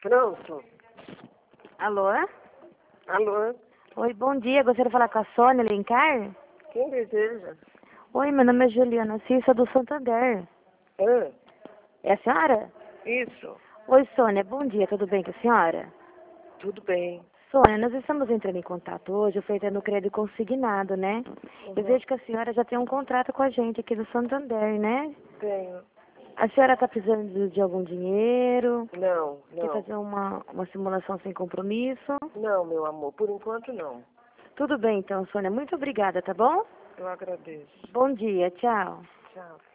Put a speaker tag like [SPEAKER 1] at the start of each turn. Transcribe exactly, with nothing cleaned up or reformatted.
[SPEAKER 1] Pronto.
[SPEAKER 2] Alô?
[SPEAKER 1] Alô?
[SPEAKER 2] Oi, bom dia. Gostaria de falar com a Sônia Alencar?
[SPEAKER 1] Quem deseja?
[SPEAKER 2] Oi, meu nome é Juliana Cissa do Santander.
[SPEAKER 1] Ah,
[SPEAKER 2] É a senhora?
[SPEAKER 1] isso.
[SPEAKER 2] Oi, Sônia. Bom dia. Tudo bem com a senhora?
[SPEAKER 1] Tudo bem.
[SPEAKER 2] Sônia, nós estamos entrando em contato hoje, oferecendo crédito consignado, né? Eu
[SPEAKER 1] Uhum.
[SPEAKER 2] vejo que a senhora já tem um contrato com a gente aqui do Santander, né?
[SPEAKER 1] Tenho.
[SPEAKER 2] A senhora está precisando de algum dinheiro?
[SPEAKER 1] Não,
[SPEAKER 2] Quer
[SPEAKER 1] não.
[SPEAKER 2] fazer uma, uma simulação sem compromisso?
[SPEAKER 1] Não, meu amor. Por enquanto, não.
[SPEAKER 2] Tudo bem, então, Sônia. Muito obrigada, tá bom?
[SPEAKER 1] Eu agradeço.
[SPEAKER 2] Bom dia. Tchau.
[SPEAKER 1] Tchau.